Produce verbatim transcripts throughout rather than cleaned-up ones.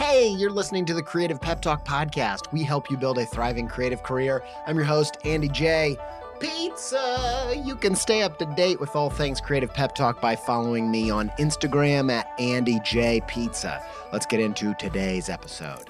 Hey, you're listening to the Creative Pep Talk podcast. We help you build a thriving creative career. I'm your host, Andy J. Pizza. You can stay up to date with all things Creative Pep Talk by following me on Instagram at Andy J Pizza. Let's get into today's episode.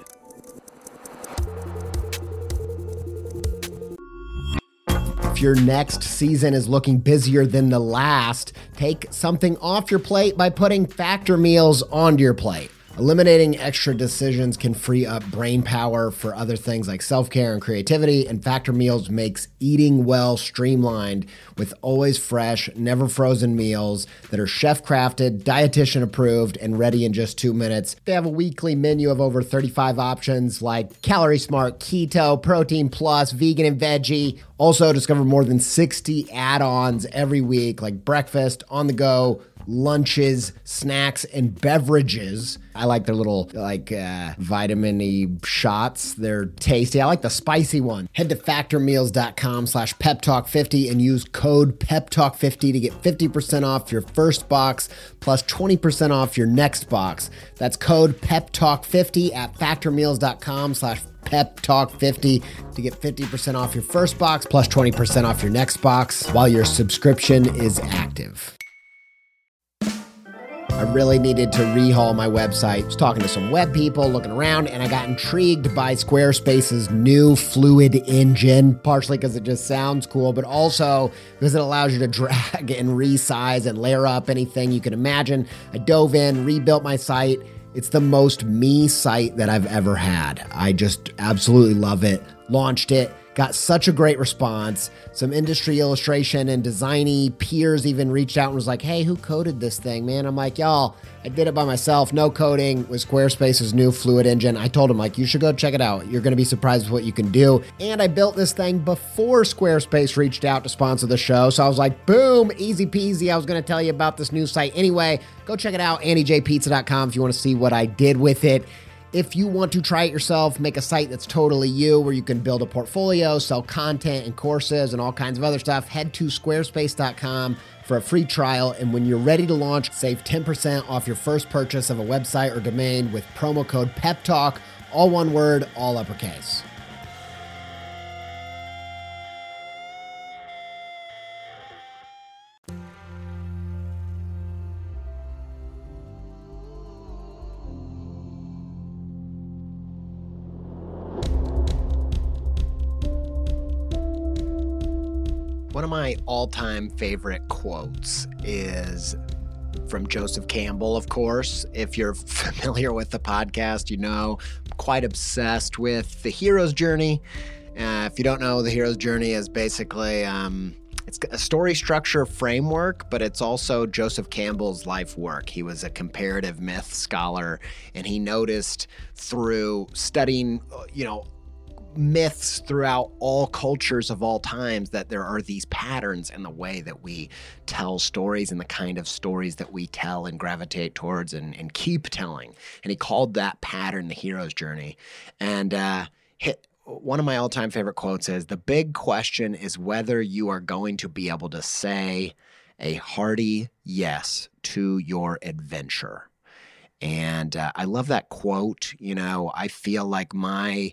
If your next season is looking busier than the last, take something off your plate by putting Factor meals onto your plate. Eliminating extra decisions can free up brain power for other things like self-care and creativity, and Factor meals makes eating well streamlined with always fresh, never frozen meals that are chef-crafted, dietitian approved, and ready in just two minutes. They have a weekly menu of over thirty-five options like Calorie Smart, Keto, Protein Plus, Vegan and Veggie. Also, discover more than sixty add-ons every week like breakfast, on the go, lunches, snacks, and beverages. I like their little like uh, vitamin-y shots. They're tasty. I like the spicy one. Head to factormeals.com slash pep talk 50 and use code pep talk 50 to get fifty percent off your first box plus twenty percent off your next box. That's code pep talk 50 at factormeals.com slash pep talk 50 to get fifty percent off your first box plus twenty percent off your next box while your subscription is active. I really needed to rehaul my website. I was talking to some web people, looking around, and I got intrigued by Squarespace's new Fluid engine, partially because it just sounds cool, but also because it allows you to drag and resize and layer up anything you can imagine. I dove in, rebuilt my site. It's the most me site that I've ever had. I just absolutely love it. Launched it. Got such a great response. Some industry illustration and designy peers even reached out and was like, hey, who coded this thing, man? I'm like, y'all, I did it by myself. No coding with Squarespace's new Fluid engine. I told him, like, you should go check it out. You're going to be surprised with what you can do. And I built this thing before Squarespace reached out to sponsor the show. So I was like, boom, easy peasy. I was going to tell you about this new site anyway. Go check it out, andy j pizza dot com, if you want to see what I did with it. If you want to try it yourself, make a site that's totally you, where you can build a portfolio, sell content and courses and all kinds of other stuff, head to squarespace dot com for a free trial. And when you're ready to launch, save ten percent off your first purchase of a website or domain with promo code PEPTALK, all one word, all uppercase. One of my all-time favorite quotes is from Joseph Campbell, of course. If you're familiar with the podcast, you know I'm quite obsessed with the hero's journey. Uh, if you don't know, the hero's journey is basically um, it's a story structure framework, but it's also Joseph Campbell's life work. He was a comparative myth scholar, and he noticed through studying, you know, myths throughout all cultures of all times that there are these patterns in the way that we tell stories and the kind of stories that we tell and gravitate towards and, and keep telling. And he called that pattern the hero's journey. And uh, hit, one of my all-time favorite quotes is, the big question is whether you are going to be able to say a hearty yes to your adventure. And uh, I love that quote. You know, I feel like my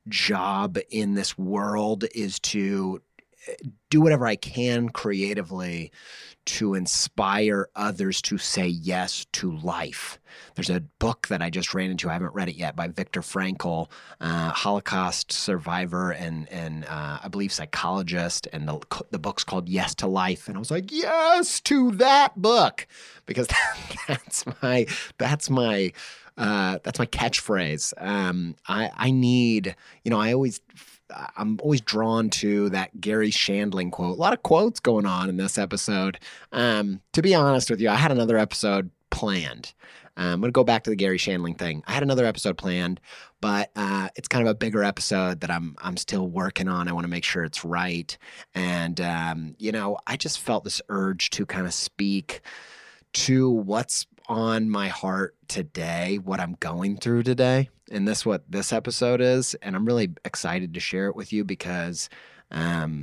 job in this world is to do whatever I can creatively to inspire others to say yes to life. There's a book that I just ran into, I haven't read it yet, by Viktor Frankl, uh, Holocaust survivor and and uh, I believe psychologist, and the the book's called Yes to Life. And I was like, yes to that book, because that's my that's my Uh, that's my catchphrase. Um, I, I need, you know, I always, I'm always drawn to that Gary Shandling quote. A lot of quotes going on in this episode. Um, to be honest with you, I had another episode planned. Um, I'm going to go back to the Gary Shandling thing. I had another episode planned, but uh, it's kind of a bigger episode that I'm I'm still working on. I want to make sure it's right. And, um, you know, I just felt this urge to kind of speak to what's on my heart today, what I'm going through today. And that's what this episode is. And I'm really excited to share it with you because, um,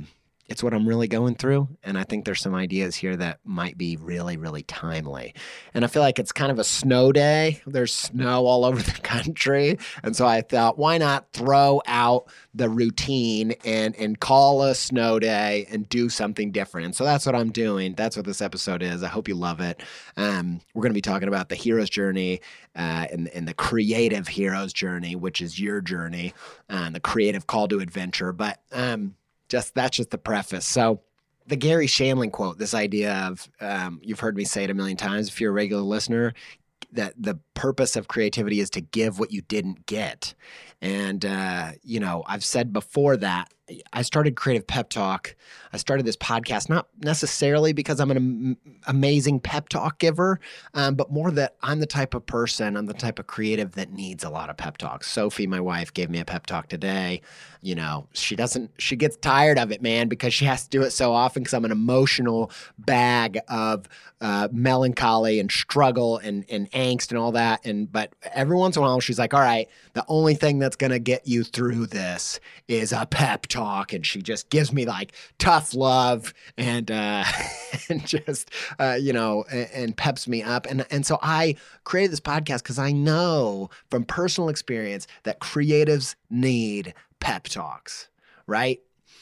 it's what I'm really going through. And I think there's some ideas here that might be really, really timely. And I feel like it's kind of a snow day. There's snow all over the country. And so I thought, why not throw out the routine and, and call a snow day and do something different? And so that's what I'm doing. That's what this episode is. I hope you love it. Um, we're going to be talking about the hero's journey uh, and, and the creative hero's journey, which is your journey, and the creative call to adventure. But um, Just that's just the preface. So the Gary Shandling quote, this idea of, um, you've heard me say it a million times if you're a regular listener, that the purpose of creativity is to give what you didn't get. And, uh, you know, I've said before that I started Creative Pep Talk. I started this podcast, not necessarily because I'm an am- amazing pep talk giver, um, but more that I'm the type of person, I'm the type of creative that needs a lot of pep talks. Sophie, my wife, gave me a pep talk today. You know, she doesn't, she gets tired of it, man, because she has to do it so often because I'm an emotional bag of uh, melancholy and struggle and, and angst and all that. And, but every once in a while, she's like, all right, the only thing that's going to get you through this is a pep talk. Talk, and she just gives me like tough love and uh, and just uh, you know and, and peps me up, and and so I created this podcast because I know from personal experience that creatives need pep talks, right?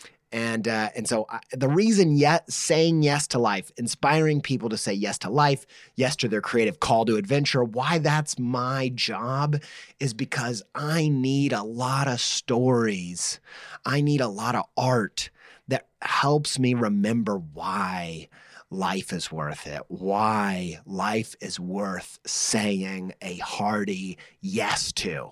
And uh, and so I, the reason yet saying yes to life, inspiring people to say yes to life, yes to their creative call to adventure, why that's my job is because I need a lot of stories. I need a lot of art that helps me remember why life is worth it, why life is worth saying a hearty yes to.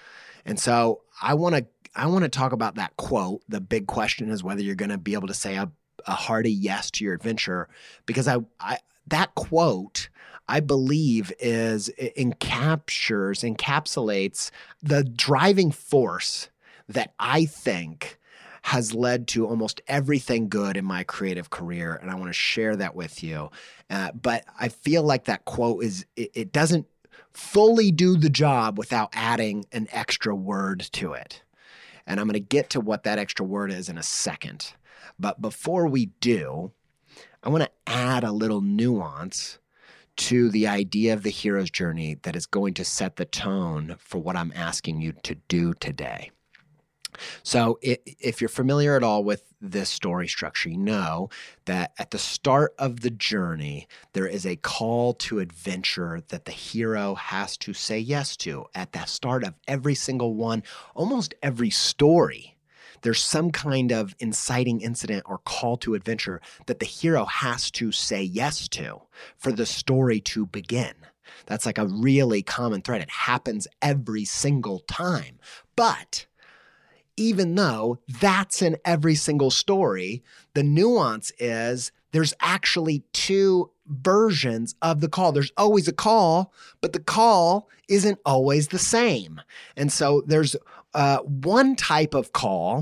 And so I want to I want to talk about that quote. The big question is whether you're going to be able to say a, a hearty yes to your adventure, because I, I that quote, I believe, is encaptures, encapsulates the driving force that I think has led to almost everything good in my creative career. And I want to share that with you. Uh, but I feel like that quote is, it, it doesn't fully do the job without adding an extra word to it. And I'm going to get to what that extra word is in a second. But before we do, I want to add a little nuance to the idea of the hero's journey that is going to set the tone for what I'm asking you to do today. So if you're familiar at all with this story structure, you know that at the start of the journey, there is a call to adventure that the hero has to say yes to. At the start of every single one, almost every story, there's some kind of inciting incident or call to adventure that the hero has to say yes to for the story to begin. That's like a really common thread. It happens every single time. But even though that's in every single story, the nuance is there's actually two versions of the call. There's always a call, but the call isn't always the same. And so there's uh, one type of call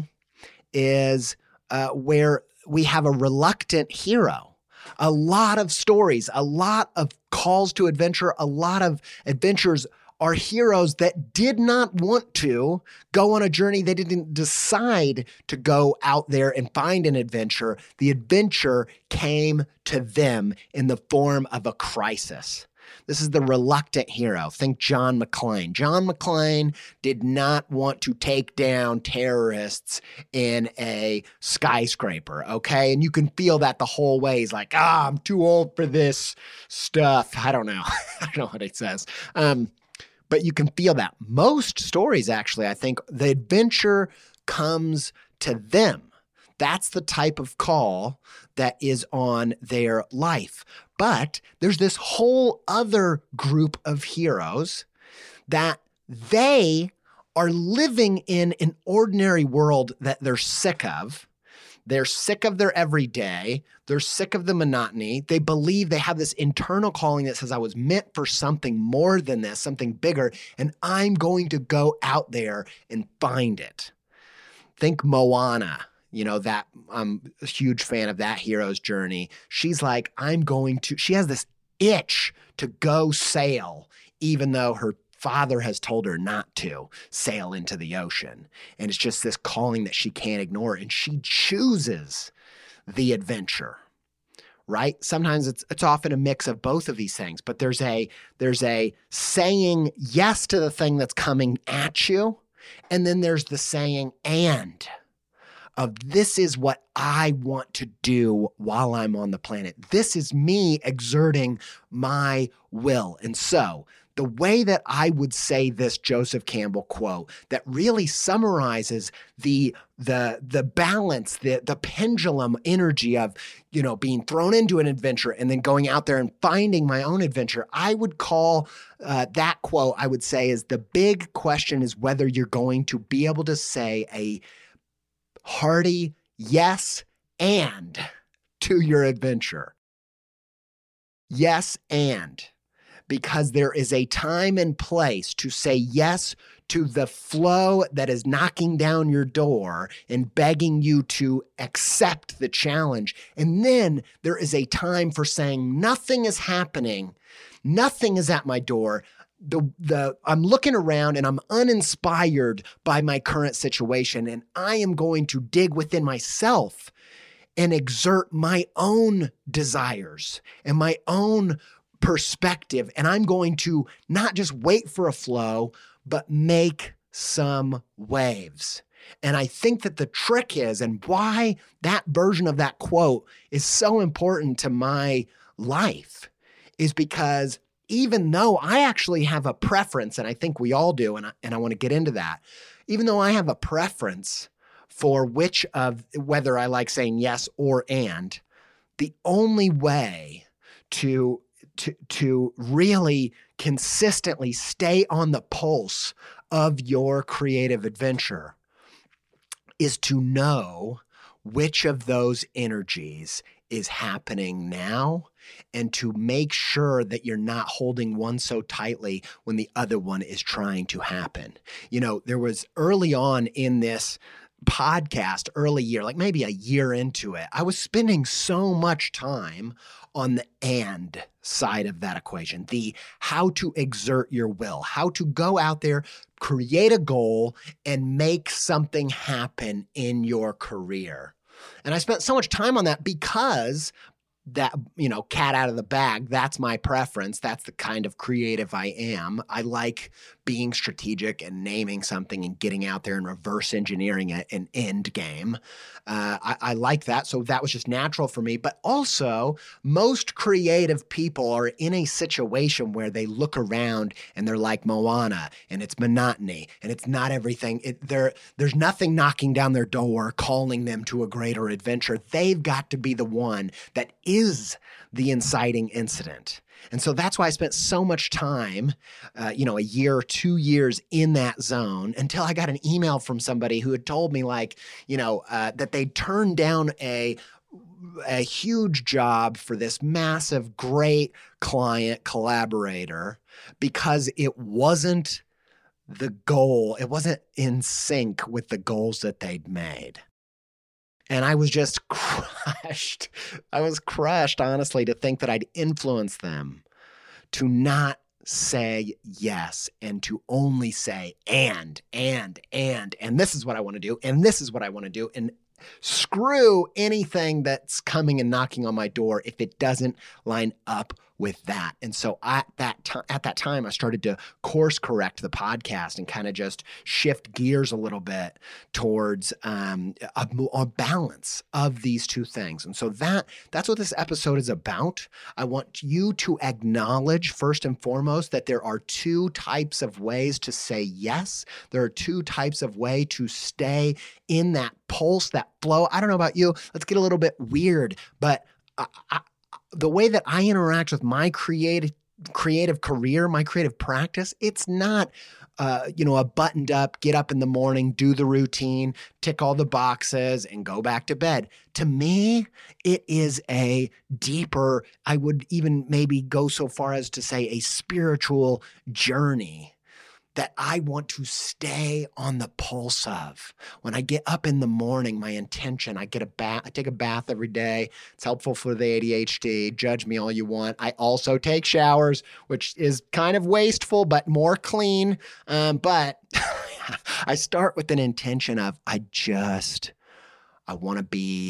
is uh, where we have a reluctant hero. A lot of stories, a lot of calls to adventure, a lot of adventures are heroes that did not want to go on a journey. They didn't decide to go out there and find an adventure. The adventure came to them in the form of a crisis. This is the reluctant hero. Think John McClane. John McClane did not want to take down terrorists in a skyscraper, okay? And you can feel that the whole way. He's like, ah, I'm too old for this stuff. I don't know. I don't know what it says. Um, But you can feel that. Most stories, actually, I think the adventure comes to them. That's the type of call that is on their life. But there's this whole other group of heroes that they are living in an ordinary world that they're sick of. They're sick of their everyday. They're sick of the monotony. They believe they have this internal calling that says, I was meant for something more than this, something bigger, and I'm going to go out there and find it. Think Moana, you know, that I'm a huge fan of that hero's journey. She's like, I'm going to, she has this itch to go sail, even though her father has told her not to sail into the ocean. And it's just this calling that she can't ignore. And she chooses the adventure, right? Sometimes it's it's often a mix of both of these things, but there's a there's a saying yes to the thing that's coming at you, and then there's the saying and of this is what I want to do while I'm on the planet. This is me exerting my will. And so the way that I would say this Joseph Campbell quote that really summarizes the the the balance, the the pendulum energy of, you know, being thrown into an adventure and then going out there and finding my own adventure, I would call uh, that quote, I would say, is the big question is whether you're going to be able to say a hearty yes and to your adventure. Yes and. Because there is a time and place to say yes to the flow that is knocking down your door and begging you to accept the challenge. And then there is a time for saying nothing is happening, nothing is at my door. The the I'm looking around and I'm uninspired by my current situation, and I am going to dig within myself and exert my own desires and my own perspective. And I'm going to not just wait for a flow, but make some waves. And I think that the trick is, and why that version of that quote is so important to my life, is because even though I actually have a preference, and I think we all do, and I, and I want to get into that, even though I have a preference for which of, whether I like saying yes or and, the only way to To, to really consistently stay on the pulse of your creative adventure is to know which of those energies is happening now and to make sure that you're not holding one so tightly when the other one is trying to happen. You know, there was early on in this podcast, early year, like maybe a year into it, I was spending so much time on the and side of that equation, the how to exert your will, how to go out there, create a goal, and make something happen in your career. And I spent so much time on that because that, you know, cat out of the bag, that's my preference. That's the kind of creative I am. I like being strategic and naming something and getting out there and reverse engineering it, an end game. Uh, I, I like that. So that was just natural for me. But also, most creative people are in a situation where they look around and they're like Moana, and it's monotony, and it's not everything. It, there's nothing knocking down their door, calling them to a greater adventure. They've got to be the one that is the inciting incident. And so that's why I spent so much time, uh, you know, a year or two years in that zone until I got an email from somebody who had told me, like, you know, uh, that they turned down a a huge job for this massive, great client collaborator because it wasn't the goal. It wasn't in sync with the goals that they'd made. And I was just crushed. I was crushed, honestly, to think that I'd influence them to not say yes and to only say and, and, and, and this is what I want to do, and this is what I want to do, and screw anything that's coming and knocking on my door if it doesn't line up with that. And so at that time, at that time, I started to course correct the podcast and kind of just shift gears a little bit towards um, a, a balance of these two things. And so that that's what this episode is about. I want you to acknowledge first and foremost that there are two types of ways to say yes. There are two types of way to stay in that pulse, that flow. I don't know about you. Let's get a little bit weird, but I, I, the way that I interact with my creative creative career, my creative practice, it's not, uh, you know, a buttoned up, get up in the morning, do the routine, tick all the boxes, and go back to bed. To me, it is a deeper, I would even maybe go so far as to say a spiritual journey that I want to stay on the pulse of. When I get up in the morning, my intention, I get a bath, I take a bath every day. It's helpful for the A D H D. Judge me all you want. I also take showers, which is kind of wasteful, but more clean. Um, but I start with an intention of, I just, I want to be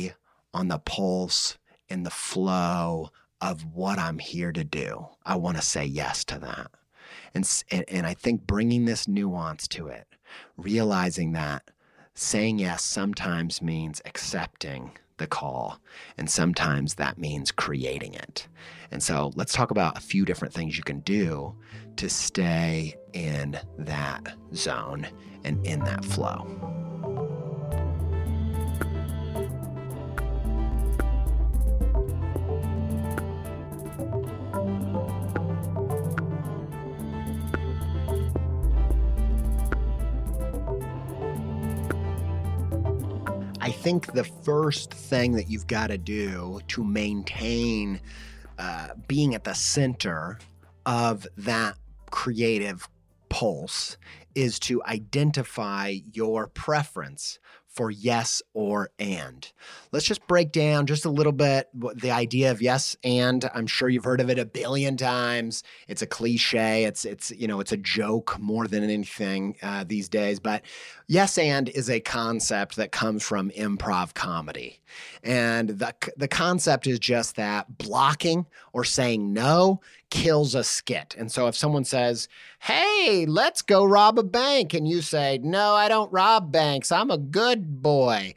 on the pulse and the flow of what I'm here to do. I want to say yes to that. And, and, and I think bringing this nuance to it, realizing that saying yes sometimes means accepting the call, and sometimes that means creating it. And so let's talk about a few different things you can do to stay in that zone and in that flow. I think the first thing that you've got to do to maintain uh, being at the center of that creative pulse is to identify your preference for yes or and. Let's just break down just a little bit the idea of yes and. I'm sure you've heard of it a billion times. It's a cliche. It's it's you know it's a joke more than anything uh, these days. But yes and is a concept that comes from improv comedy, and the the concept is just that blocking or saying no kills a skit. And so if someone says, "Hey, let's go rob a bank," and you say, "No, I don't rob banks. I'm a good boy,"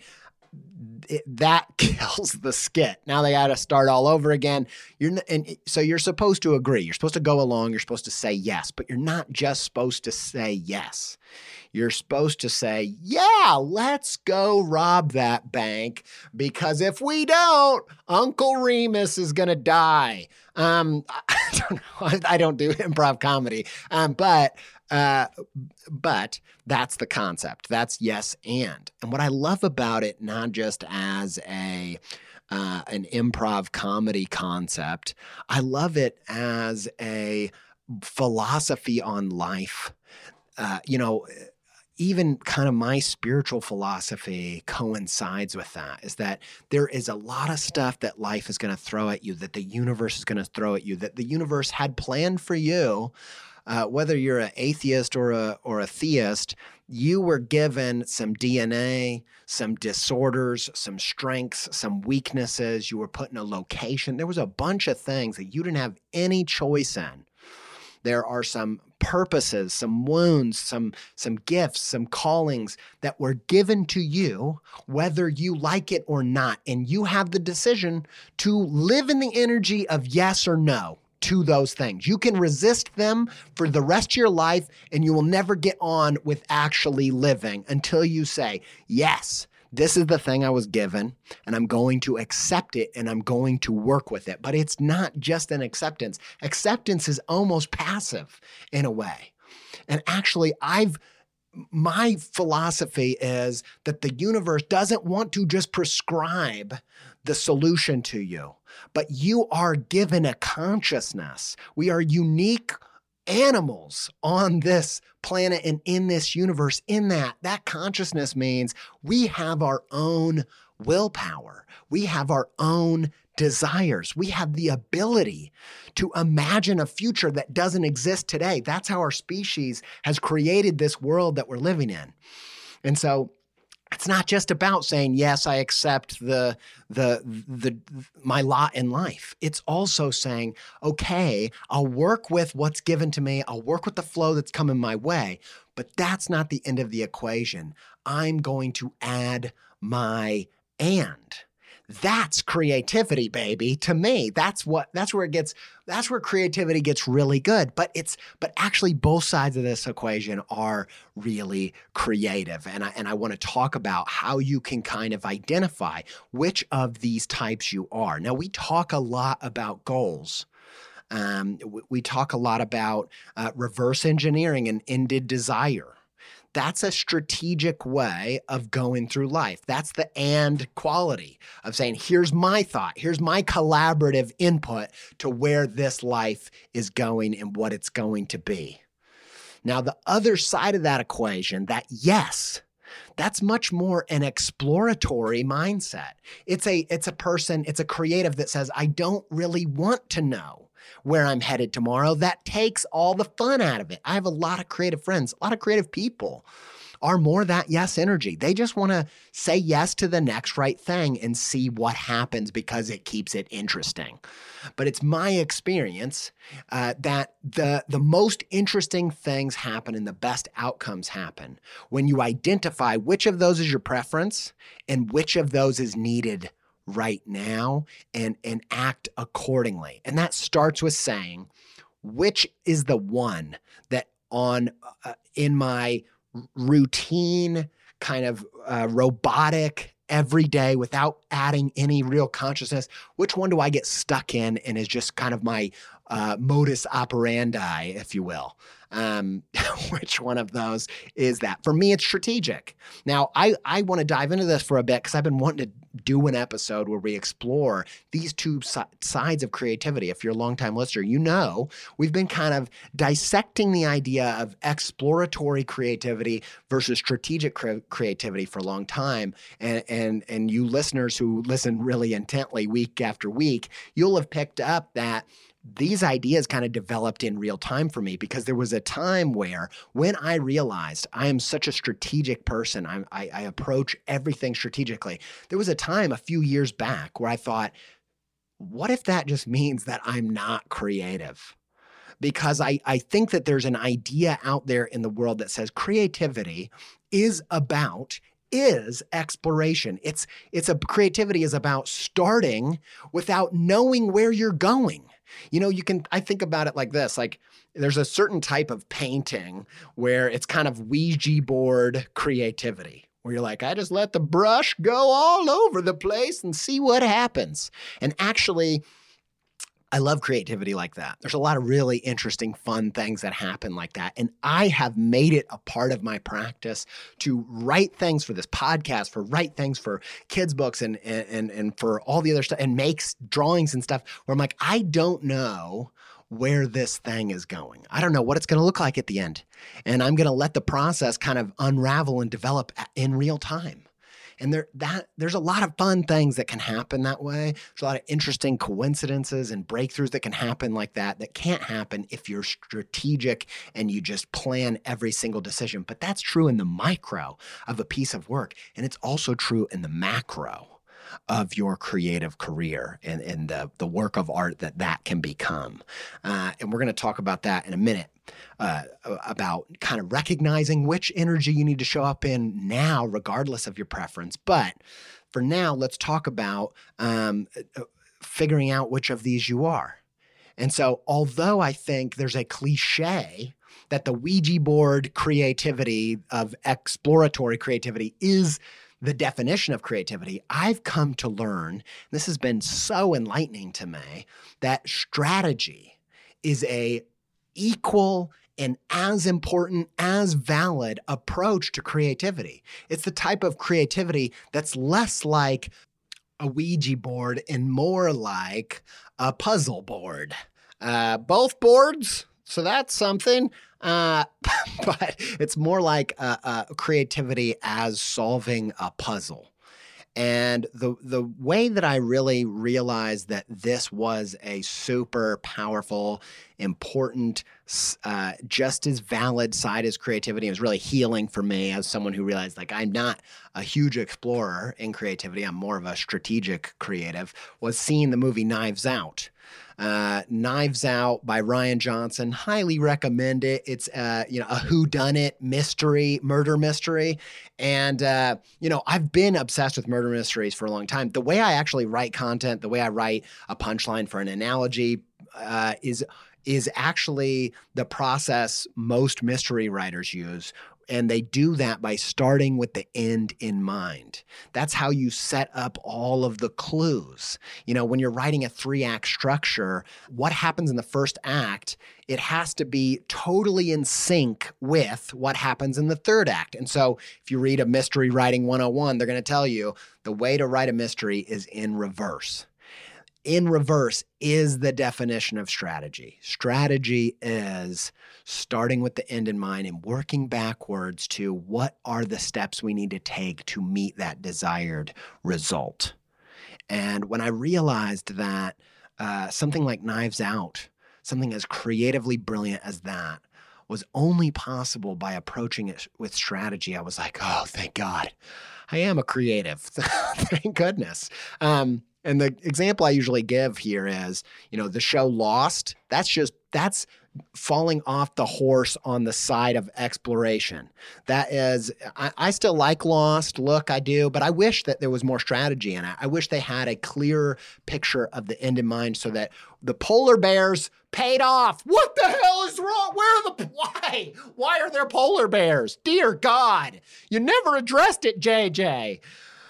it, that kills the skit. Now they got to start all over again. You're and so you're supposed to agree. You're supposed to go along. You're supposed to say yes, but you're not just supposed to say yes. You're supposed to say, "Yeah, let's go rob that bank, because if we don't, Uncle Remus is going to die." Um, I don't know. I don't do improv comedy, um, but uh, but that's the concept. That's yes and. And what I love about it, not just as a uh, an improv comedy concept, I love it as a philosophy on life. Uh, you know. Even kind of my spiritual philosophy coincides with that, is that there is a lot of stuff that life is going to throw at you, that the universe is going to throw at you, that the universe had planned for you. Uh, whether you're an atheist or a, or a theist, you were given some D N A, some disorders, some strengths, some weaknesses. You were put in a location. There was a bunch of things that you didn't have any choice in. There are some purposes, some wounds, some, some gifts, some callings that were given to you, whether you like it or not. And you have the decision to live in the energy of yes or no to those things. You can resist them for the rest of your life, and you will never get on with actually living until you say, yes, this is the thing I was given, and I'm going to accept it, and I'm going to work with it. But it's not just an acceptance. Acceptance is almost passive in a way. And actually, I've my philosophy is that the universe doesn't want to just prescribe the solution to you, but you are given a consciousness. We are unique animals on this planet and in this universe. In that, that consciousness means we have our own willpower. We have our own desires. We have the ability to imagine a future that doesn't exist today. That's how our species has created this world that we're living in. And so it's not just about saying, yes, I accept the, the, the, my lot in life. It's also saying, okay, I'll work with what's given to me. I'll work with the flow that's coming my way, but that's not the end of the equation. I'm going to add my and. That's creativity, baby. To me, that's what, that's where it gets, that's where creativity gets really good. But it's, but actually both sides of this equation are really creative. And I, and I want to talk about how you can kind of identify which of these types you are. Now, we talk a lot about goals. Um, we talk a lot about uh, reverse engineering and ended desire. That's a strategic way of going through life. That's the and quality of saying, here's my thought, here's my collaborative input to where this life is going and what it's going to be. Now, the other side of that equation, that yes, that's much more an exploratory mindset. It's a, it's a person, it's a creative that says, I don't really want to know where I'm headed tomorrow. That takes all the fun out of it. I have a lot of creative friends, a lot of creative people are more that yes energy. They just want to say yes to the next right thing and see what happens because it keeps it interesting. But it's my experience uh, that the, the most interesting things happen and the best outcomes happen when you identify which of those is your preference and which of those is needed right now, and, and act accordingly. And that starts with saying, which is the one that on uh, in my routine kind of uh, robotic every day without adding any real consciousness, which one do I get stuck in and is just kind of my uh, modus operandi, if you will? Um, which one of those is that? For me, it's strategic. Now, I, I want to dive into this for a bit because I've been wanting to do an episode where we explore these two si- sides of creativity. If you're a longtime listener, you know we've been kind of dissecting the idea of exploratory creativity versus strategic cre- creativity for a long time. And, and, and you listeners who listen really intently week after week, you'll have picked up that these ideas kind of developed in real time for me, because there was a time where when I realized I am such a strategic person, I'm, I, I approach everything strategically. There was a time a few years back where I thought, what if that just means that I'm not creative? Because I, I think that there's an idea out there in the world that says creativity is about is exploration. It's, it's a creativity is about starting without knowing where you're going. You know, you can, I think about it like this, like there's a certain type of painting where it's kind of Ouija board creativity, where you're like, I just let the brush go all over the place and see what happens. And actually, I love creativity like that. There's a lot of really interesting, fun things that happen like that. And I have made it a part of my practice to write things for this podcast, for write things for kids' books and, and, and for all the other stuff, and makes drawings and stuff where I'm like, I don't know where this thing is going. I don't know what it's going to look like at the end. And I'm going to let the process kind of unravel and develop in real time. And there, that there's a lot of fun things that can happen that way. There's a lot of interesting coincidences and breakthroughs that can happen like that, that can't happen if you're strategic and you just plan every single decision. But that's true in the micro of a piece of work. And it's also true in the macro of your creative career and, and the, the work of art that that can become. Uh, and we're going to talk about that in a minute. Uh, about kind of recognizing which energy you need to show up in now, regardless of your preference. But for now, let's talk about um, figuring out which of these you are. And so, although I think there's a cliche that the Ouija board creativity of exploratory creativity is the definition of creativity, I've come to learn, this has been so enlightening to me, that strategy is a equal and as important, as valid approach to creativity. It's the type of creativity that's less like a Ouija board and more like a puzzle board. Uh, both boards, so that's something, uh, but it's more like a, a creativity as solving a puzzle. And the the way that I really realized that this was a super powerful, important, uh, just as valid side as creativity, it was really healing for me as someone who realized, like, I'm not a huge explorer in creativity, I'm more of a strategic creative, was seeing the movie Knives Out. Uh, Knives Out by Rian Johnson. Highly recommend it. It's uh, you know, a whodunit mystery, murder mystery. And, uh, you know, I've been obsessed with murder mysteries for a long time. The way I actually write content, the way I write a punchline for an analogy uh, is is actually the process most mystery writers use. And they do that by starting with the end in mind. That's how you set up all of the clues. You know, when you're writing a three-act structure, what happens in the first act, it has to be totally in sync with what happens in the third act. And so if you read a mystery writing one oh one, they're going to tell you the way to write a mystery is in reverse. In reverse is the definition of strategy. Strategy is starting with the end in mind and working backwards to what are the steps we need to take to meet that desired result. And when I realized that uh, something like Knives Out, something as creatively brilliant as that, was only possible by approaching it with strategy. I was like, oh, thank God. I am a creative. Thank goodness. Um, and the example I usually give here is, you know, the show Lost. That's just, that's falling off the horse on the side of exploration. That is, I, I still like Lost. Look, I do, but I wish that there was more strategy in it. I wish they had a clearer picture of the end in mind so that the polar bears paid off. What the hell is wrong? Where are the, why? Why are there polar bears? Dear God, you never addressed it, J J.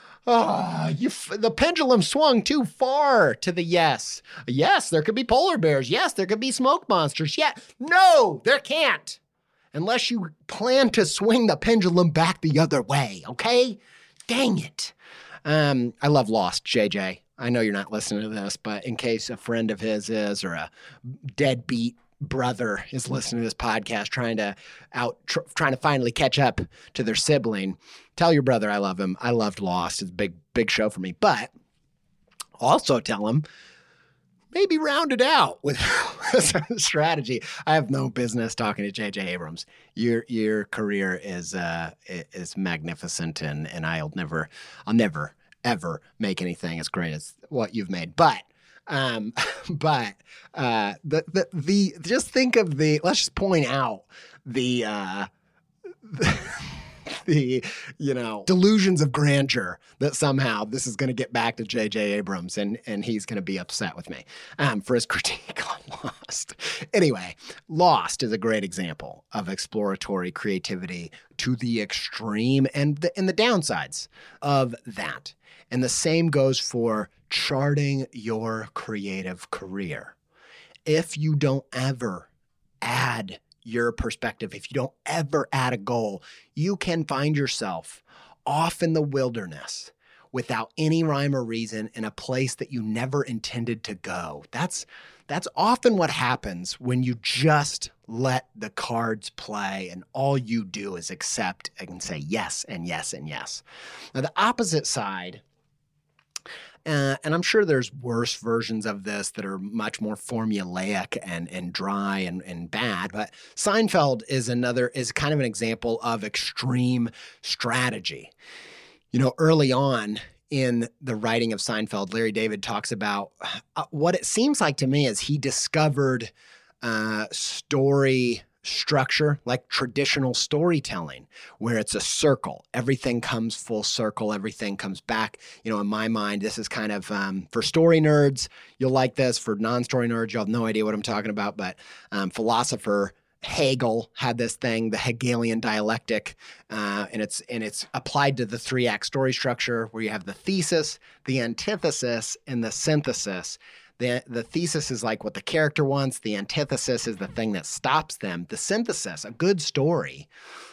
Oh, you, the pendulum swung too far to the yes. Yes, there could be polar bears. Yes, there could be smoke monsters. Yeah, no, there can't. Unless you plan to swing the pendulum back the other way, okay? Dang it. Um, I love Lost, J J. I know you're not listening to this, but in case a friend of his is or a deadbeat brother is listening to this podcast trying to out tr- trying to finally catch up to their sibling, tell your brother I love him. I loved Lost. It's a big, big show for me. But also tell him maybe round it out with strategy. I have no business talking to J J Abrams. Your your career is uh is magnificent, and and I'll never I'll never ever make anything as great as what you've made. But Um, but, uh, the, the, the, just think of the, let's just point out the, uh, the, the, you know, delusions of grandeur that somehow this is going to get back to J J Abrams and, and he's going to be upset with me, um, for his critique on Lost. Anyway, Lost is a great example of exploratory creativity to the extreme and the, and the downsides of that. And the same goes for charting your creative career. If you don't ever add your perspective, if you don't ever add a goal, you can find yourself off in the wilderness without any rhyme or reason in a place that you never intended to go. That's that's often what happens when you just let the cards play and all you do is accept and say yes and yes and yes. Now, the opposite side, Uh, and I'm sure there's worse versions of this that are much more formulaic and and dry and, and bad. But Seinfeld is another, is kind of an example of extreme strategy. You know, early on in the writing of Seinfeld, Larry David talks about uh, what it seems like to me is he discovered uh, story structure, like traditional storytelling, where it's a circle. Everything comes full circle. Everything comes back. You know, in my mind, this is kind of, um, for story nerds, you'll like this. For non-story nerds, you'll have no idea what I'm talking about. But um, philosopher Hegel had this thing, the Hegelian dialectic, uh, and it's and it's applied to the three-act story structure where you have the thesis, the antithesis, and the synthesis. The, the thesis is like what the character wants. The antithesis is the thing that stops them. The synthesis, a good story,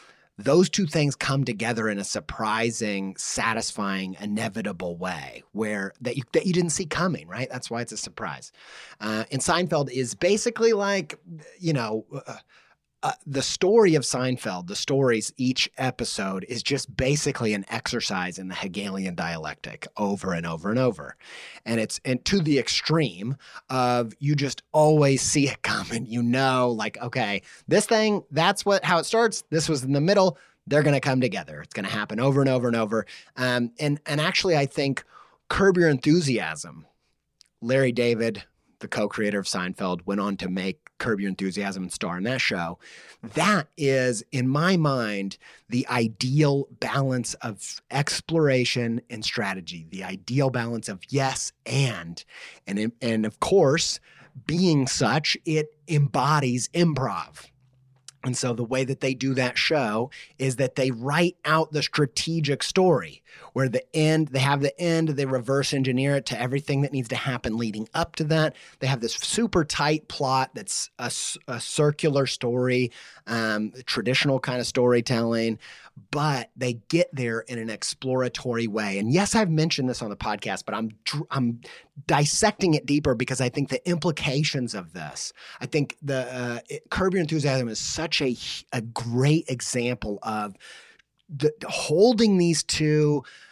those two things come together in a surprising, satisfying, inevitable way where that you, that you didn't see coming, right? That's why it's a surprise. Uh, and Seinfeld is basically like, you know, uh, Uh, the story of Seinfeld, the stories, each episode is just basically an exercise in the Hegelian dialectic over and over and over. And it's and to the extreme of you just always see it coming. You know, like, okay, this thing, that's what how it starts. This was in the middle. They're going to come together. It's going to happen over and over and over. Um, and, and actually, I think Curb Your Enthusiasm, Larry David, the co-creator of Seinfeld, went on to make Curb Your Enthusiasm and star in that show. That is, in my mind, the ideal balance of exploration and strategy, the ideal balance of yes and. And, and of course, being such, it embodies improv. And so the way that they do that show is that they write out the strategic story where the end, they have the end, they reverse engineer it to everything that needs to happen leading up to that. They have this super tight plot that's a, a circular story, um, traditional kind of storytelling, but they get there in an exploratory way. And yes, I've mentioned this on the podcast, but I'm I'm dissecting it deeper because I think the implications of this, I think the uh, it, Curb Your Enthusiasm is such a, a great example of the, holding these two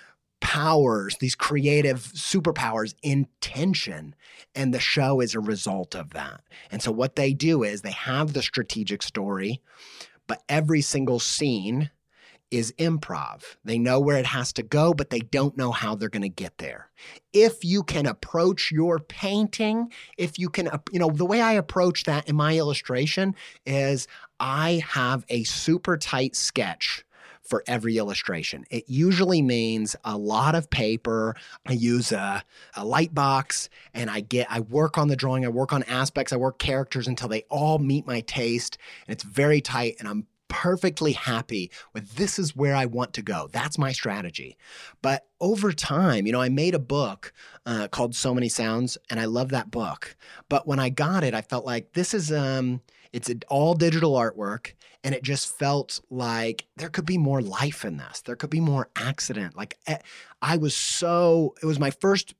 powers, these creative superpowers in tension. And the show is a result of that. And so what they do is they have the strategic story, but every single scene is improv. They know where it has to go, but they don't know how they're going to get there. If you can approach your painting, if you can, you know, the way I approach that in my illustration is I have a super tight sketch for every illustration. It usually means a lot of paper. I use a, a light box and I get, I work on the drawing. I work on aspects. I work characters until they all meet my taste. And it's very tight and I'm perfectly happy with this is where I want to go. That's my strategy. But over time, you know, I made a book uh, called So Many Sounds, and I love that book. But when I got it, I felt like this is, um, it's an all digital artwork, and it just felt like there could be more life in this. There could be more accident. Like I was so, it was my first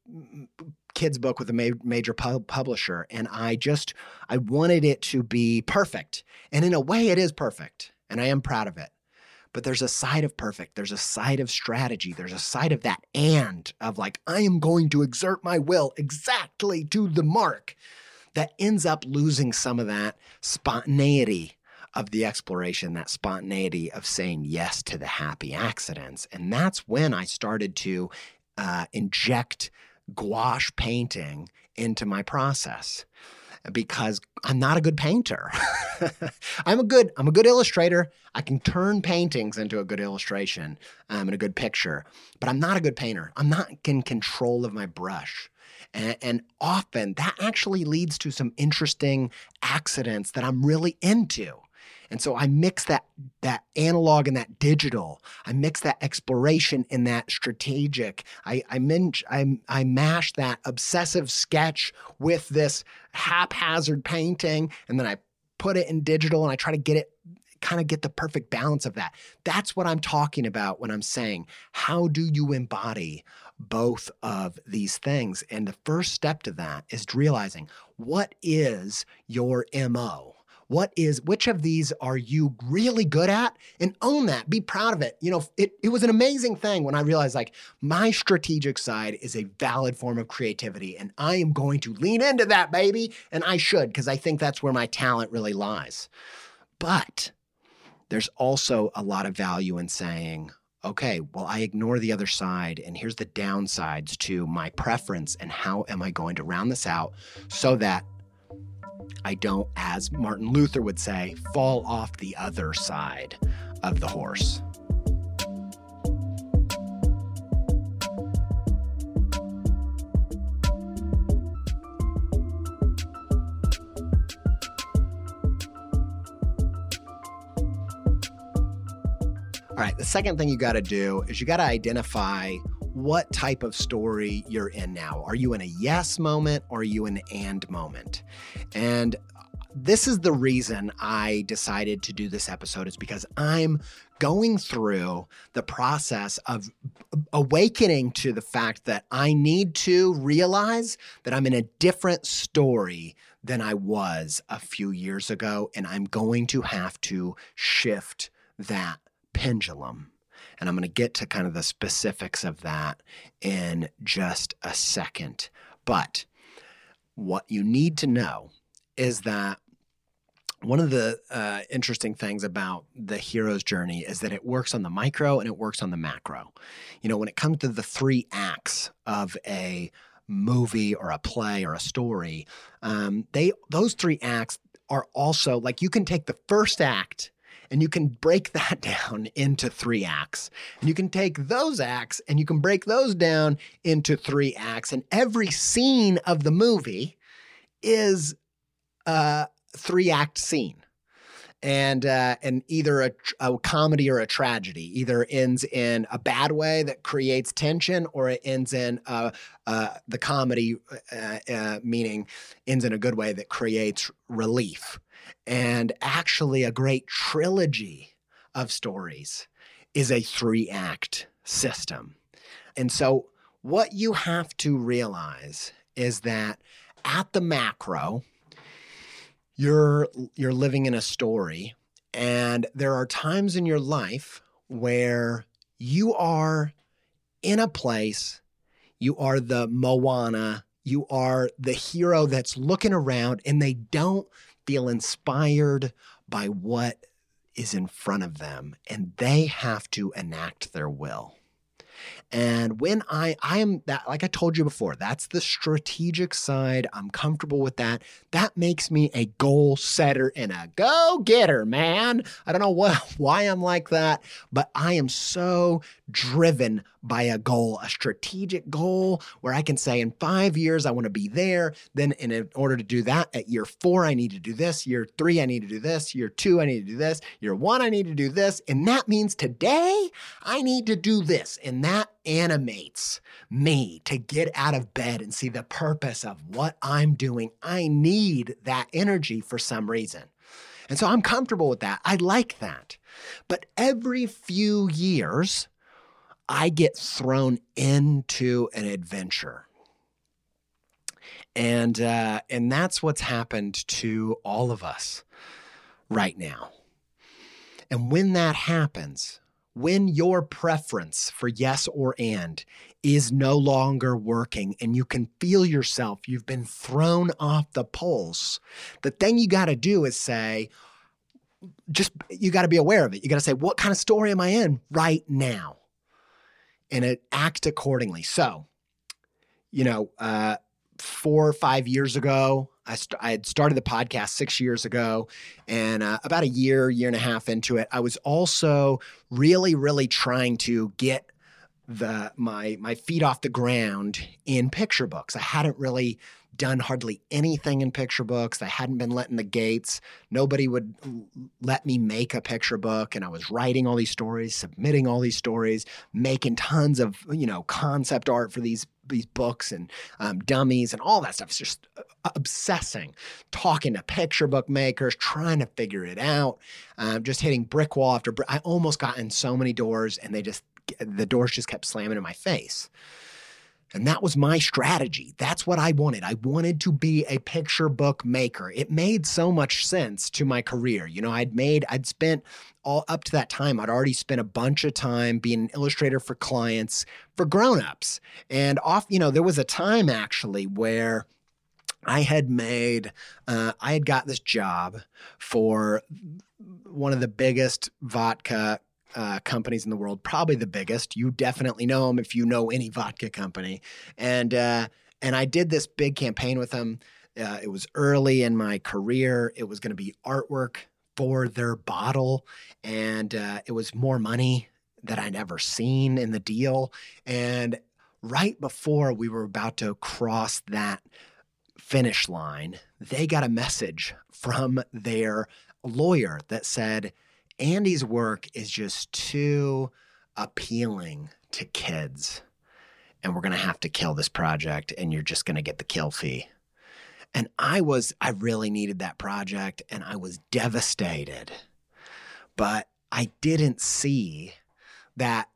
kids book with a ma- major pub- publisher, and I just, I wanted it to be perfect. And in a way, it is perfect. And I am proud of it. But there's a side of perfect. There's a side of strategy. There's a side of that and of like, I am going to exert my will exactly to the mark that ends up losing some of that spontaneity of the exploration, that spontaneity of saying yes to the happy accidents. And that's when I started to uh, inject gouache painting into my process. Because I'm not a good painter. I'm a good, I'm a good illustrator. I can turn paintings into a good illustration um, and a good picture, but I'm not a good painter. I'm not in control of my brush. And, and often that actually leads to some interesting accidents that I'm really into. And so I mix that that analog and that digital. I mix that exploration and that strategic. I I, min- I I mash that obsessive sketch with this haphazard painting, and then I put it in digital and I try to get it, kind of get the perfect balance of that. That's what I'm talking about when I'm saying, how do you embody both of these things? And the first step to that is realizing what is your M O? What is, which of these are you really good at? And own that, be proud of it. You know, it, it was an amazing thing when I realized like my strategic side is a valid form of creativity and I am going to lean into that, baby. And I should, because I think that's where my talent really lies. But there's also a lot of value in saying, okay, well, I ignore the other side and here's the downsides to my preference and how am I going to round this out so that I don't, as Martin Luther would say, fall off the other side of the horse. All right, the second thing you got to do is you got to identify what type of story you're in now. Are you in a yes moment or are you in an and moment? And this is the reason I decided to do this episode, is because I'm going through the process of awakening to the fact that I need to realize that I'm in a different story than I was a few years ago, and I'm going to have to shift that pendulum. And I'm going to get to kind of the specifics of that in just a second. But what you need to know is that one of the uh, interesting things about the hero's journey is that it works on the micro and it works on the macro. You know, when it comes to the three acts of a movie or a play or a story, um, they those three acts are also like, you can take the first act and you can break that down into three acts. And you can take those acts and you can break those down into three acts. And every scene of the movie is a three-act scene. And uh, and either a, a comedy or a tragedy either ends in a bad way that creates tension, or it ends in uh, uh, the comedy, uh, uh, meaning ends in a good way that creates relief. And actually, a great trilogy of stories is a three-act system. And so what you have to realize is that at the macro, you're you're living in a story, and there are times in your life where you are in a place, you are the Moana, you are the hero that's looking around and they don't feel inspired by what is in front of them, and they have to enact their will. And when I, I am that, like I told you before, that's the strategic side. I'm comfortable with that. That makes me a goal setter and a go-getter, man. I don't know what, why I'm like that, but I am so driven by a goal, a strategic goal where I can say in five years, I want to be there. Then in order to do that, at year four, I need to do this. Year three, I need to do this. Year two, I need to do this. Year one, I need to do this. And that means today, I need to do this. And that animates me to get out of bed and see the purpose of what I'm doing. I need that energy for some reason. And so I'm comfortable with that. I like that. But every few years, I get thrown into an adventure. And, uh, and that's what's happened to all of us right now. And when that happens, when your preference for yes or and is no longer working and you can feel yourself, you've been thrown off the pulse, the thing you got to do is say, just, you got to be aware of it. You got to say, what kind of story am I in right now? And act accordingly. So, you know, uh, four or five years ago, I, st- I had started the podcast six years ago, and uh, about a year, year and a half into it, I was also really, really trying to get the my my feet off the ground in picture books. I hadn't really done hardly anything in picture books. I hadn't been letting the gates. Nobody would let me make a picture book. And I was writing all these stories, submitting all these stories, making tons of, you know, concept art for these, these books and um, dummies and all that stuff. It's just obsessing, talking to picture book makers, trying to figure it out, um, just hitting brick wall after brick. I almost got in so many doors and they just, the doors just kept slamming in my face. And that was my strategy. That's what I wanted. I wanted to be a picture book maker. It made so much sense to my career. You know, I'd made, I'd spent all up to that time, I'd already spent a bunch of time being an illustrator for clients, for grownups. And off, you know, there was a time actually where I had made, uh, I had got this job for one of the biggest vodka Uh, companies in the world, probably the biggest. You definitely know them if you know any vodka company. And uh, and I did this big campaign with them. Uh, it was early in my career. It was going to be artwork for their bottle. And uh, it was more money that I'd ever seen in the deal. And right before we were about to cross that finish line, they got a message from their lawyer that said, Andy's work is just too appealing to kids, and we're going to have to kill this project, and you're just going to get the kill fee. And I was, I really needed that project, and I was devastated. But I didn't see that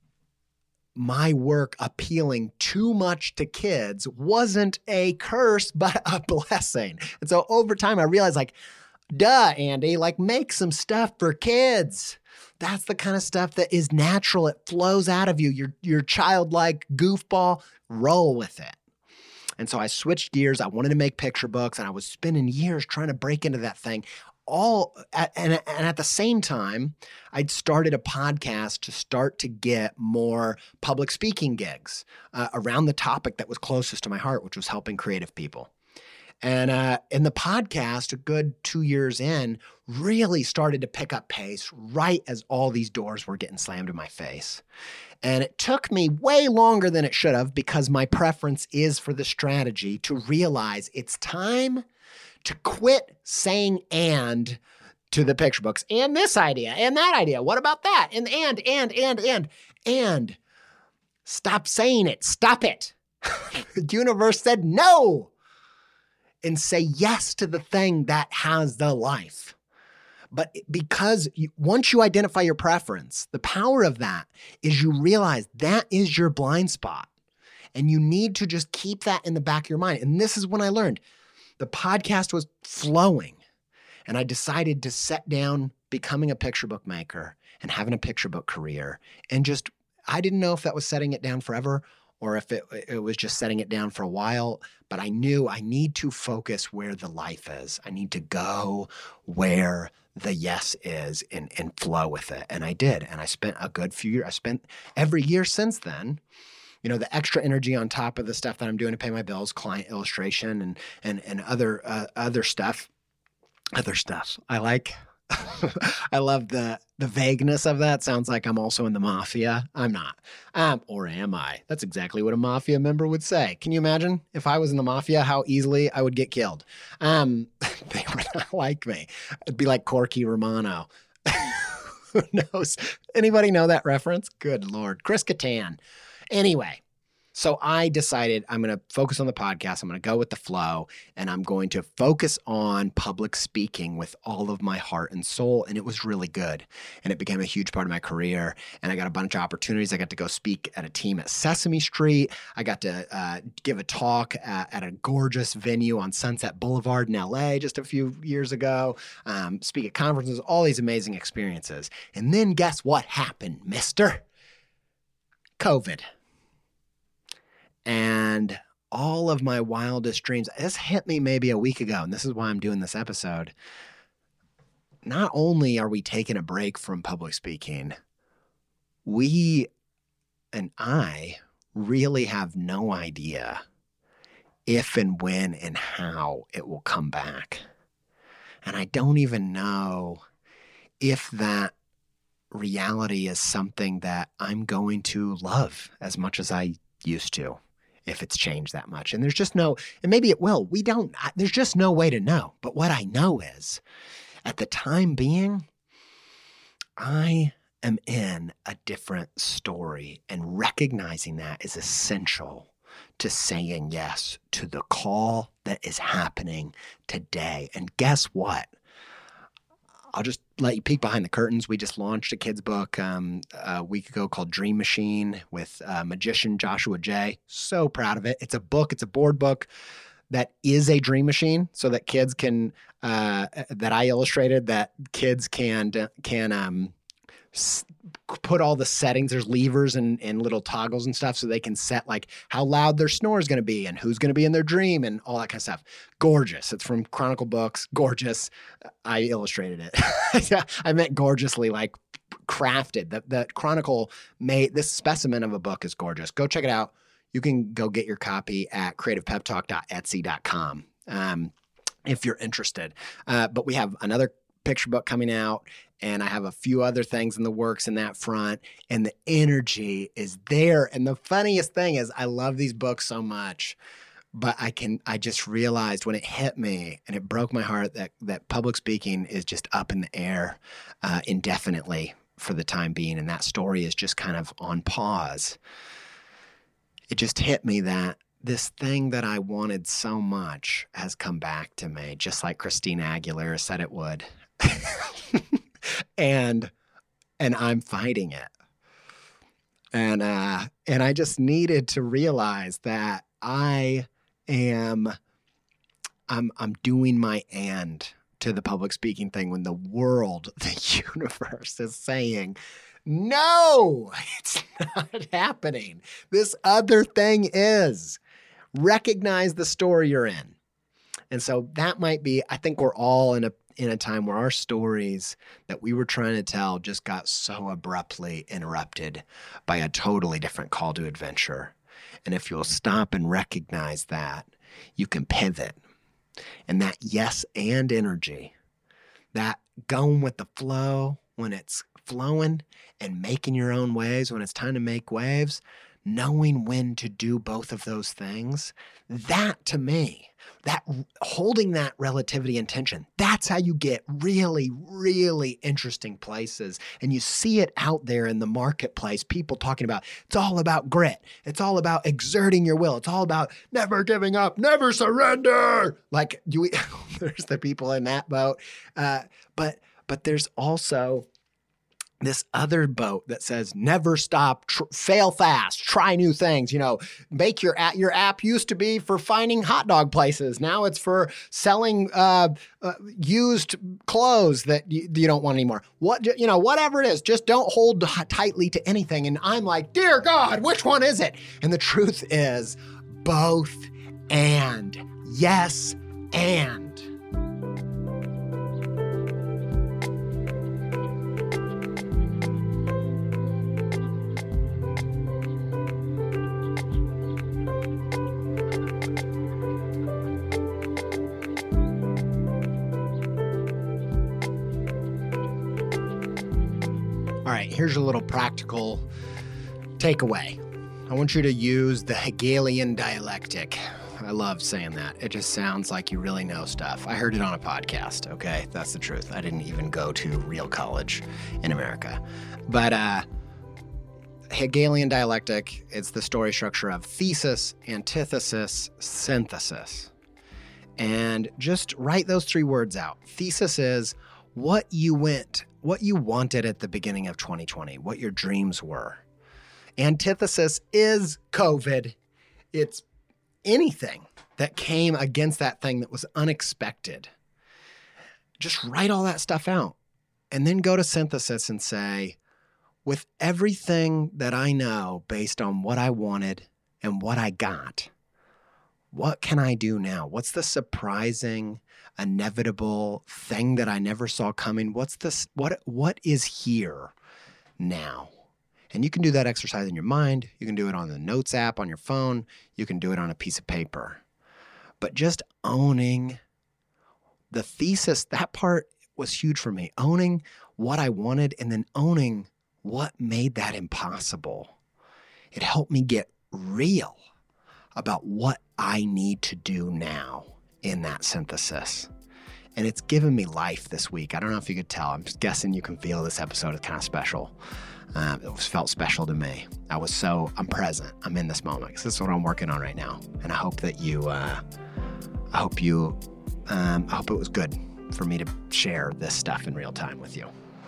my work appealing too much to kids wasn't a curse, but a blessing. And so over time, I realized, like, duh, Andy, like make some stuff for kids. That's the kind of stuff that is natural. It flows out of you. Your, your childlike goofball, roll with it. And so I switched gears. I wanted to make picture books, and I was spending years trying to break into that thing. All at, and, and at the same time, I'd started a podcast to start to get more public speaking gigs uh, around the topic that was closest to my heart, which was helping creative people. And uh, in the podcast, a good two years in, really started to pick up pace right as all these doors were getting slammed in my face. And it took me way longer than it should have, because my preference is for the strategy to realize it's time to quit saying and to the picture books. And this idea, and that idea. What about that? And, and, and, and, and, and. Stop saying it. Stop it. The universe said no. And say yes to the thing that has the life. But because you, once you identify your preference, the power of that is you realize that is your blind spot. And you need to just keep that in the back of your mind. And this is when I learned the podcast was flowing. And I decided to set down becoming a picture book maker and having a picture book career and just I didn't know if that was setting it down forever or if it, it was just setting it down for a while, but I knew I need to focus where the life is. I need to go where the yes is and, and flow with it. And I did. And I spent a good few years. I spent every year since then, you know, the extra energy on top of the stuff that I'm doing to pay my bills, client illustration and, and, and other, uh, other stuff, other stuff. I like, I love the, the vagueness of that. Sounds like I'm also in the mafia. I'm not. Um, or am I? That's exactly what a mafia member would say. Can you imagine if I was in the mafia, how easily I would get killed? Um, they would not like me. It'd be like Corky Romano. Who knows? Anybody know that reference? Good Lord. Chris Kattan. Anyway, so I decided I'm going to focus on the podcast. I'm going to go with the flow, and I'm going to focus on public speaking with all of my heart and soul. And it was really good. And it became a huge part of my career. And I got a bunch of opportunities. I got to go speak at a team at Sesame Street. I got to uh, give a talk at, at a gorgeous venue on Sunset Boulevard in L A just a few years ago, um, speak at conferences, all these amazing experiences. And then guess what happened, mister? COVID. And all of my wildest dreams, this hit me maybe a week ago, and this is why I'm doing this episode. Not only are we taking a break from public speaking, we and I really have no idea if and when and how it will come back. And I don't even know if that reality is something that I'm going to love as much as I used to. If it's changed that much. And there's just no, and maybe it will, we don't, there's just no way to know. But what I know is at the time being, I am in a different story, and recognizing that is essential to saying yes to the call that is happening today. And guess what? I'll just let you peek behind the curtains. We just launched a kid's book um, a week ago called Dream Machine with uh, magician Joshua Jay. So proud of it. It's a book. It's a board book that is a dream machine, so that kids can, uh, that I illustrated, that kids can, can um, s- put all the settings. There's levers and, and little toggles and stuff so they can set like how loud their snore is going to be and who's going to be in their dream and all that kind of stuff. Gorgeous. It's from Chronicle Books. Gorgeous. I illustrated it. I meant gorgeously, like crafted. The, the Chronicle made this specimen of a book is gorgeous. Go check it out. You can go get your copy at creative pep talk dot etsy dot com um, if you're interested. Uh, but we have another picture book coming out, and I have a few other things in the works in that front, and the energy is there. And the funniest thing is I love these books so much, but I can, I just realized when it hit me and it broke my heart that, that public speaking is just up in the air uh, indefinitely for the time being. And that story is just kind of on pause. It just hit me that this thing that I wanted so much has come back to me, just like Christina Aguilera said it would. and and I'm fighting it. And uh, and I just needed to realize that I am I'm I'm doing my and to the public speaking thing when the world, the universe is saying, no, it's not happening. This other thing is. Recognize the story you're in. And so that might be, I think we're all in a in a time where our stories that we were trying to tell just got so abruptly interrupted by a totally different call to adventure. And if you'll stop and recognize that, you can pivot. And that yes and energy, that going with the flow when it's flowing and making your own waves when it's time to make waves, knowing when to do both of those things, that to me, that holding that relativity and tension, that's how you get really, really interesting places. And you see it out there in the marketplace, people talking about, it's all about grit. It's all about exerting your will. It's all about never giving up, never surrender. Like you, there's the people in that boat. Uh, but, but there's also this other boat that says never stop, tr- fail fast, try new things, you know, make your app, your app used to be for finding hot dog places. Now it's for selling uh, uh, used clothes that you, you don't want anymore. What, you know, whatever it is, just don't hold tightly to anything. And I'm like, dear God, which one is it? And the truth is both and. Yes, and. All right, here's a little practical takeaway. I want you to use the Hegelian dialectic. I love saying that. It just sounds like you really know stuff. I heard it on a podcast, okay? That's the truth. I didn't even go to real college in America. But uh, Hegelian dialectic, it's the story structure of thesis, antithesis, synthesis. And just write those three words out. Thesis is what you went, what you wanted at the beginning of twenty twenty, what your dreams were. Antithesis is COVID. It's anything that came against that thing that was unexpected. Just write all that stuff out and then go to synthesis and say, with everything that I know based on what I wanted and what I got, what can I do now? What's the surprising, inevitable thing that I never saw coming? What's this? What, what is here now? And you can do that exercise in your mind. You can do it on the Notes app on your phone. You can do it on a piece of paper. But just owning the thesis, that part was huge for me. Owning what I wanted and then owning what made that impossible. It helped me get real about what I need to do now in that synthesis. And it's given me life this week. I don't know if you could tell. I'm just guessing you can feel this episode is kind of special. Um, it was felt special to me. I was so, I'm present. I'm in this moment because this is what I'm working on right now. And I hope that you, uh, I hope you, um, I hope it was good for me to share this stuff in real time with you.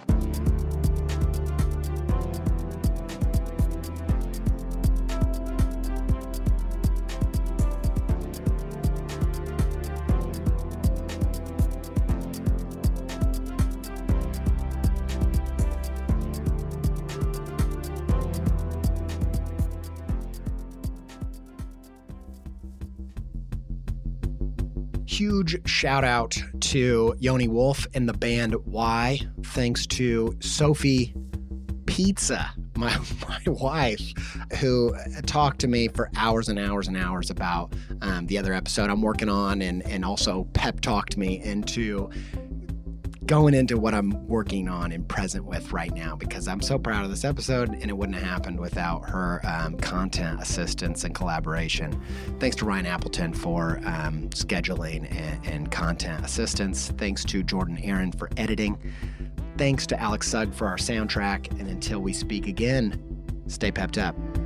Huge shout out to Yoni Wolf and the band Y. Thanks to Sophie Pizza, my, my wife, who talked to me for hours and hours and hours about um, the other episode I'm working on, and, and also pep talked me into going into what I'm working on and present with right now, because I'm so proud of this episode and it wouldn't have happened without her um, content assistance and collaboration. Thanks to Ryan Appleton for um, scheduling and, and content assistance. Thanks to Jordan Aaron for editing. Thanks to Alex Sugg for our soundtrack. And until we speak again, stay pepped up.